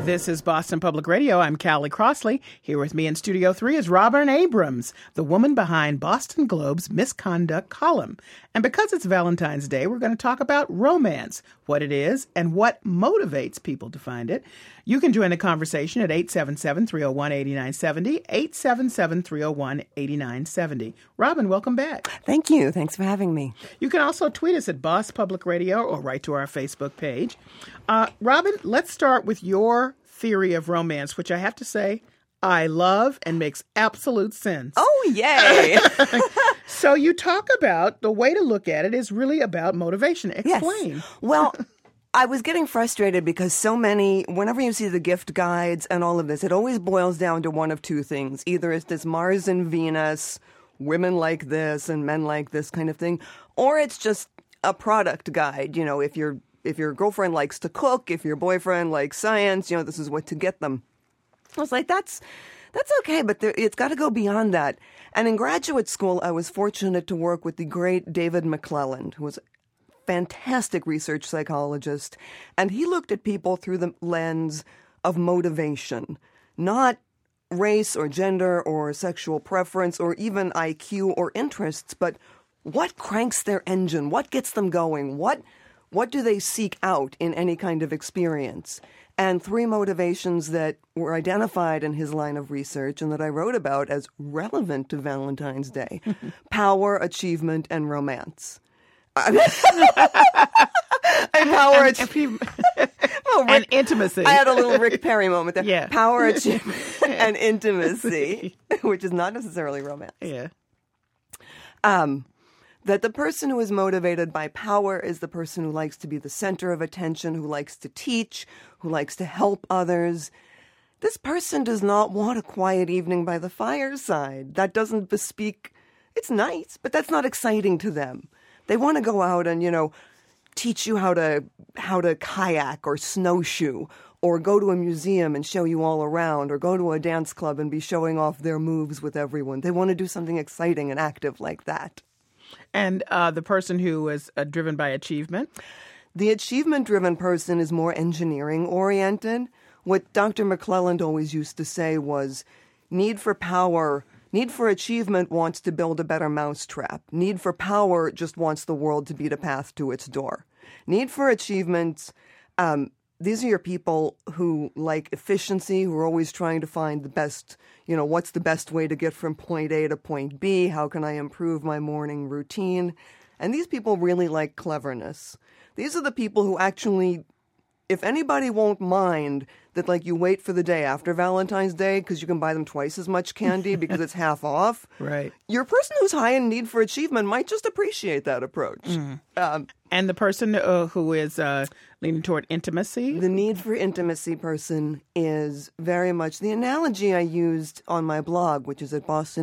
This is Boston Public Radio. I'm Callie Crossley. Here with me in Studio 3 is Robin Abrams, the woman behind Boston Globe's Misconduct column. And because it's Valentine's Day, we're going to talk about romance, what it is, and what motivates people to find it. You can join the conversation at 877-301-8970, 877-301-8970. Robin, welcome back. Thank you. Thanks for having me. You can also tweet us at Boss Public Radio or write to our Facebook page. Robin, let's start with your theory of romance, which I have to say I love and makes absolute sense. Oh, yay. So you talk about the way to look at it is really about motivation. Explain. Yes. Well, I was getting frustrated because so many, whenever you see the gift guides and all of this, it always boils down to one of two things. Either it's this Mars and Venus, women like this and men like this kind of thing, or it's just a product guide. You know, if your girlfriend likes to cook, if your boyfriend likes science, this is what to get them. I was like, that's okay, but it's got to go beyond that. And in graduate school, I was fortunate to work with the great David McClelland, who was a fantastic research psychologist. And he looked at people through the lens of motivation, not race or gender or sexual preference or even IQ or interests, but what cranks their engine? What gets them going? What do they seek out in any kind of experience? And three motivations that were identified in his line of research and that I wrote about as relevant to Valentine's Day: power, achievement, and romance. And power, and intimacy. I had a little Rick Perry moment there. Yeah. Power, achievement, and intimacy, which is not necessarily romance. Yeah. That the person who is motivated by power is the person who likes to be the center of attention, who likes to teach, who likes to help others. This person does not want a quiet evening by the fireside. That doesn't bespeak, it's nice, but that's not exciting to them. They want to go out and, teach you how to kayak or snowshoe, or go to a museum and show you all around, or go to a dance club and be showing off their moves with everyone. They want to do something exciting and active like that. And the person who is driven by achievement? The achievement-driven person is more engineering-oriented. What Dr. McClelland always used to say was, need for achievement wants to build a better mousetrap. Need for power just wants the world to beat a path to its door. Need for achievement, these are your people who like efficiency, who are always trying to find the best, what's the best way to get from point A to point B? How can I improve my morning routine? And these people really like cleverness. These are the people who actually, if anybody won't mind that, you wait for the day after Valentine's Day because you can buy them twice as much candy because it's half off. Right. Your person who's high in need for achievement might just appreciate that approach. And the person who is leaning toward intimacy? The need for intimacy person is very much the analogy I used on my blog, which is at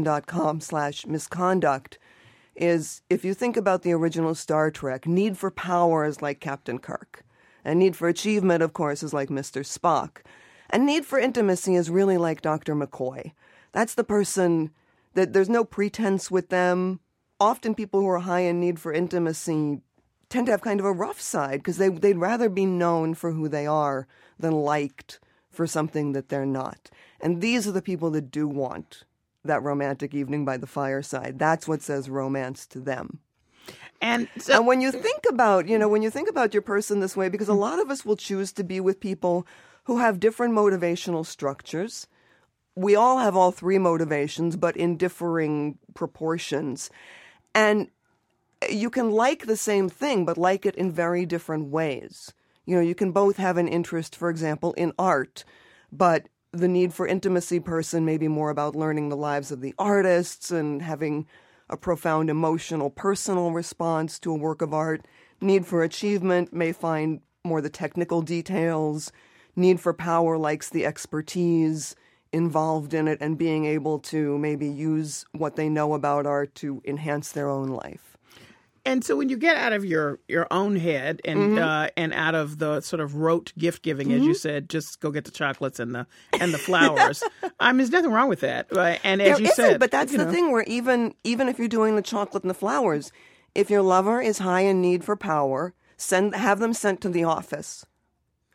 boston.com/misconduct, is if you think about the original Star Trek, need for power is like Captain Kirk. And need for achievement, of course, is like Mr. Spock. And need for intimacy is really like Dr. McCoy. That's the person that there's no pretense with them. Often people who are high in need for intimacy tend to have kind of a rough side because they'd rather be known for who they are than liked for something that they're not. And these are the people that do want that romantic evening by the fireside. That's what says romance to them. And when you think about, your person this way, because a lot of us will choose to be with people who have different motivational structures. We all have all three motivations, but in differing proportions. And you can like the same thing, but like it in very different ways. You can both have an interest, for example, in art, but the need for intimacy person may be more about learning the lives of the artists and having a profound emotional, personal response to a work of art. Need for achievement may find more the technical details. Need for power likes the expertise involved in it and being able to maybe use what they know about art to enhance their own life. And so when you get out of your own head and and out of the sort of rote gift giving, as you said, just go get the chocolates and the flowers. There's nothing wrong with that. Right? And as you said, but that's the thing where even if you're doing the chocolate and the flowers, if your lover is high in need for power, have them sent to the office.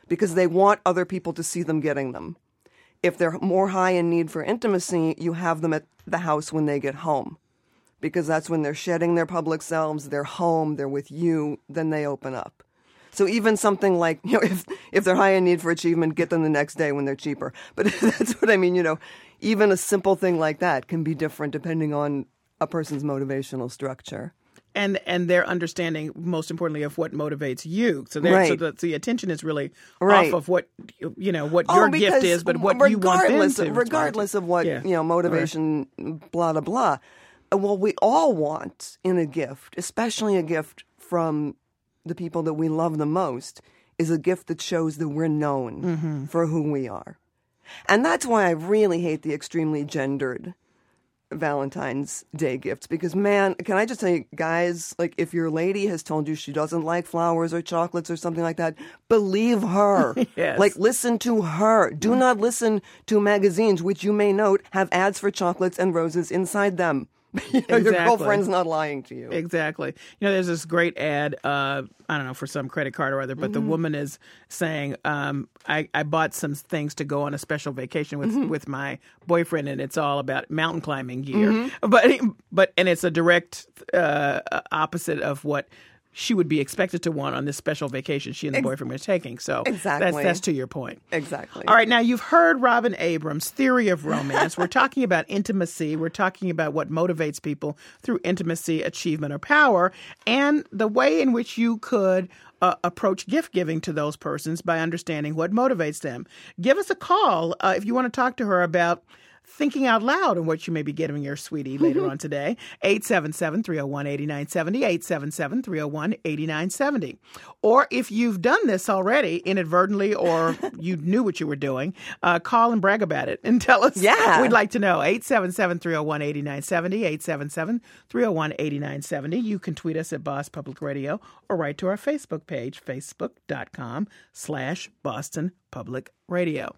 because they want other people to see them getting them. If they're more high in need for intimacy, you have them at the house when they get home, because that's when they're shedding their public selves, they're home, they're with you, then they open up. So even something like, if they're high in need for achievement, get them the next day when they're cheaper. But that's what I mean, even a simple thing like that can be different depending on a person's motivational structure. And their understanding, most importantly, of what motivates you. So, right. so the attention is really right. off of what what your gift is, but what you want them to. Regardless of what motivation, right. blah blah blah. Well, we all want in a gift, especially a gift from the people that we love the most, is a gift that shows that we're known for who we are. And that's why I really hate the extremely gendered Valentine's Day gifts, because, man, can I just tell you, guys, like, if your lady has told you she doesn't like flowers or chocolates or something like that, believe her. Yes. Like, listen to her. Do not listen to magazines, which you may note have ads for chocolates and roses inside them. Exactly. Your girlfriend's not lying to you. Exactly. There's this great ad, I don't know, for some credit card or other, but the woman is saying, I bought some things to go on a special vacation with my boyfriend, and it's all about mountain climbing gear. But it's a direct opposite of what she would be expected to want on this special vacation she and the boyfriend were taking. So exactly. that's to your point. Exactly. All right, now you've heard Robin Abrams' theory of romance. We're talking about intimacy. We're talking about what motivates people through intimacy, achievement, or power, and the way in which you could approach gift giving to those persons by understanding what motivates them. Give us a call if you want to talk to her about thinking out loud and what you may be giving your sweetie later on today. 877-301-8970, 877-301-8970. Or if you've done this already inadvertently or you knew what you were doing, call and brag about it and tell us. Yeah. We'd like to know. 877-301-8970, 877-301-8970. You can tweet us at Boss Public Radio or write to our Facebook page, facebook.com/Boston Public Radio.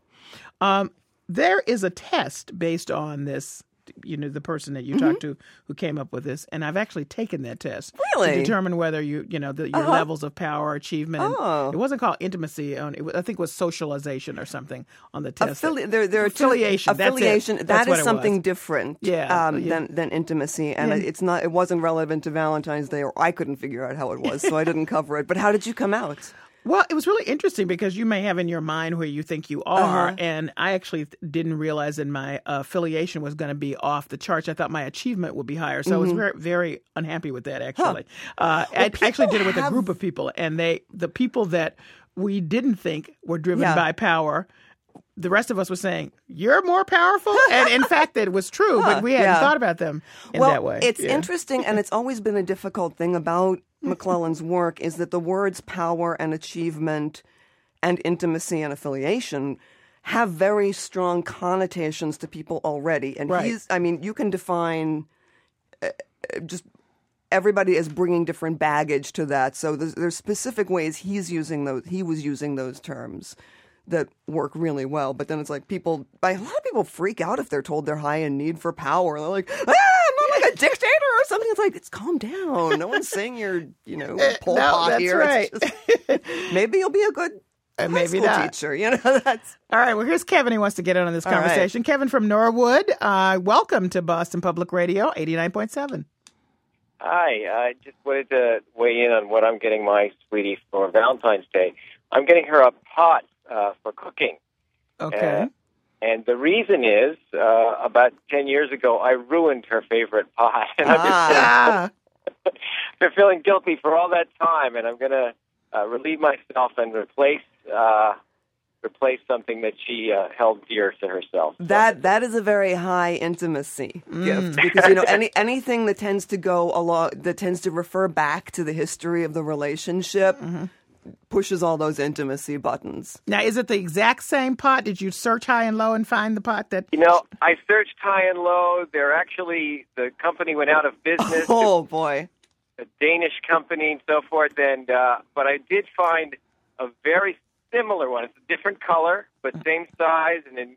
There is a test based on this, the person that you talked to who came up with this, and I've actually taken that test really? To determine whether your levels of power, achievement. It wasn't called intimacy. I think it was socialization or something on the test. Affiliation. Affiliation. That is something different than intimacy, and it's not. It wasn't relevant to Valentine's Day, or I couldn't figure out how it was, so I didn't cover it. But how did you come out? Well, it was really interesting because you may have in your mind where you think you are, and I actually didn't realize that my affiliation was going to be off the charts. I thought my achievement would be higher, so I was very, very unhappy with that, actually. I actually did it with a group of people, and the people that we didn't think were driven by power, the rest of us were saying, you're more powerful? And in fact, it was true, but we hadn't thought about them in that way. It's interesting, and it's always been a difficult thing about McClellan's work is that the words power and achievement and intimacy and affiliation have very strong connotations to people already. And you can define just everybody as bringing different baggage to that. So there's specific ways he was using those terms that work really well. But then it's like a lot of people freak out if they're told they're high in need for power. They're like, I'm not like a dictator or something. It's like, calm down. No one's saying you're, Pol Pot here. Right. Maybe you'll be a good high school teacher. That's all right. Well, here's Kevin. He wants to get in on this conversation. Right. Kevin from Norwood. Welcome to Boston Public Radio, 89.7. Hi. I just wanted to weigh in on what I'm getting my sweetie for Valentine's Day. I'm getting her a pot for cooking. Okay. And the reason is, about 10 years ago, I ruined her favorite pot. And I've been feeling guilty for all that time, and I'm going to relieve myself and replace something that she held dear to herself. That is a very high intimacy gift, because anything that tends to refer back to the history of the relationship pushes all those intimacy buttons. Now, is it the exact same pot? Did you search high and low and find the pot that... I searched high and low. The company went out of business. Oh, boy. A Danish company and so forth. But I did find a very similar one. It's a different color, but same size. And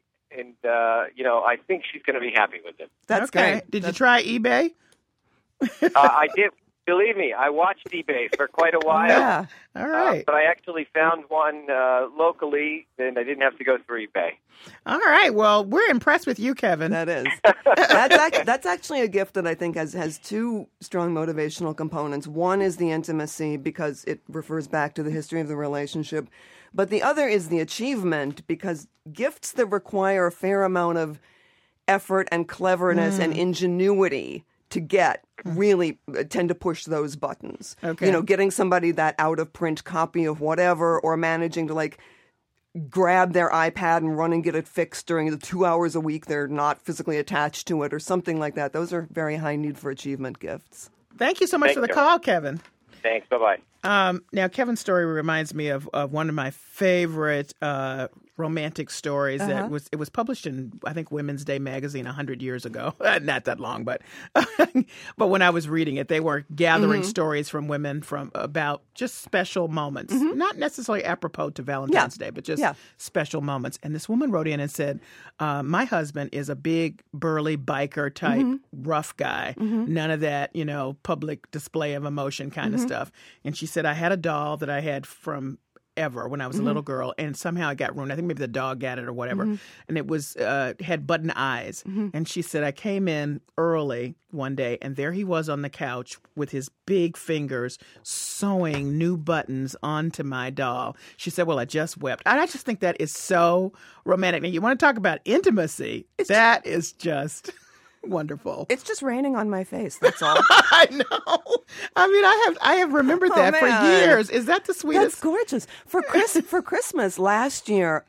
I think she's going to be happy with it. That's okay. great. Did you try eBay? I did. Believe me, I watched eBay for quite a while. Yeah. All right. But I actually found one locally, and I didn't have to go through eBay. All right. Well, we're impressed with you, Kevin. That is. That's actually a gift that I think has two strong motivational components. One is the intimacy because it refers back to the history of the relationship. But the other is the achievement because gifts that require a fair amount of effort and cleverness and ingenuity to get really tend to push those buttons. Okay. You know, getting somebody that out-of-print copy of whatever or managing to, like, grab their iPad and run and get it fixed during the 2 hours a week they're not physically attached to it or something like that. Those are very high need for achievement gifts. Thank you so much for the call, Kevin. Thanks. Bye-bye. Now, Kevin's story reminds me of one of my favorite romantic stories. That it was published in, I think, Women's Day magazine 100 years ago. Not that long, but but when I was reading it, they were gathering stories from women from about just special moments, not necessarily apropos to Valentine's Day, but just special moments. And this woman wrote in and said, "My husband is a big, burly biker type, rough guy. None of that, public display of emotion kind of stuff." And she said, "I had a doll that I had from ever when I was a little girl, and somehow it got ruined. I think maybe the dog got it or whatever. And it was had button eyes." And she said, "I came in early one day, and there he was on the couch with his big fingers sewing new buttons onto my doll." She said, "Well, I just wept." And I just think that is so romantic. And you want to talk about intimacy? That is just wonderful. It's just raining on my face. That's all. I know. I mean, I have remembered that for years. Is that the sweetest? That's gorgeous. For Christmas last year,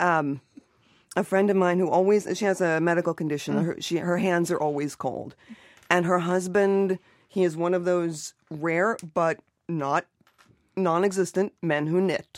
a friend of mine she has a medical condition. Her hands are always cold, and her husband, he is one of those rare but not non-existent men who knit.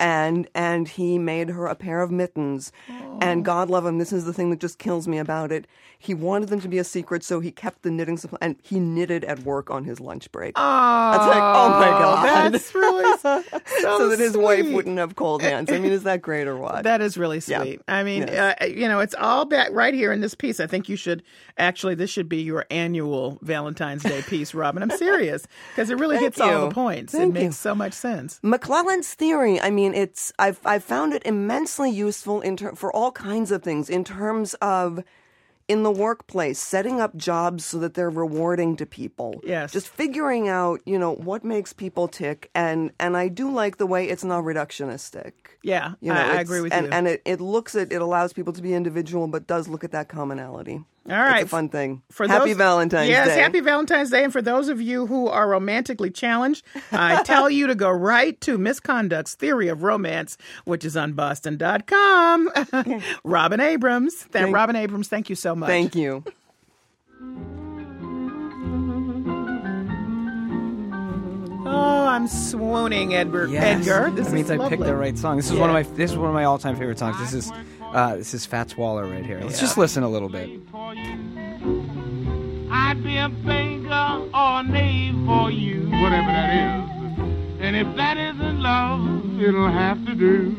And he made her a pair of mittens. And God love him, this is the thing that just kills me about it. He wanted them to be a secret, so he kept the knitting supply, and he knitted at work on his lunch break. Oh, it's like, oh my God. That's really so that his sweet. wife wouldn't have cold hands. I mean, is that great or what? That is really sweet. Yeah. I mean, it's all back right here in this piece. I think this should be your annual Valentine's Day piece, Robin. I'm serious, because it really hits all the points. It makes so much sense. McClellan's theory, I mean, I've found it immensely useful for all kinds of things in terms of in the workplace, setting up jobs so that they're rewarding to people. Yes. Just figuring out, what makes people tick. And I do like the way it's not reductionistic. Yeah, I agree with you. And it allows people to be individual, but does look at that commonality. All right. It's a fun thing. Happy Valentine's Day. Yes, happy Valentine's Day. And for those of you who are romantically challenged, I tell you to go right to Misconduct's Theory of Romance, which is on Boston.com. Robin Abrams. Robin Abrams, thank you so much. Thank you. Oh, I'm swooning, Edgar. Yes. Edgar, That means I picked the right song. This is one of my all-time favorite songs. This is Fats Waller right here. Let's just listen a little bit. I'd be a banker or a knave for you, whatever that is. And if that isn't love, it'll have to do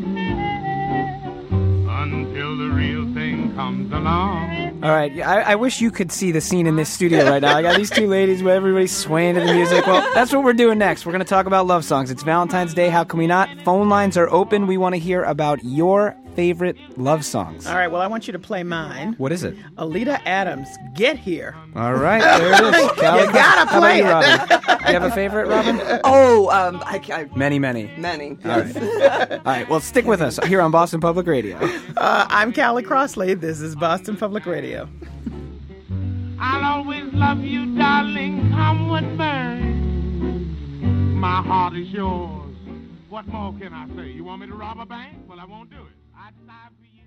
until the real thing comes along. All right, I wish you could see the scene in this studio right now. I got these two ladies where everybody's swaying to the music. Well, that's what we're doing next. We're going to talk about love songs. It's Valentine's Day. How can we not? Phone lines are open. We want to hear about your favorite love songs. All right, well, I want you to play mine. What is it? Alita Adams, Get Here. All right, there it is. Callie, you gotta play How about you, Robin? You have a favorite, Robin? Many. All right, well, stick with us here on Boston Public Radio. I'm Callie Crossley. This is Boston Public Radio. I'll always love you, darling, come what may. My heart is yours. What more can I say? You want me to rob a bank? Well, I won't do it. I'd die for you.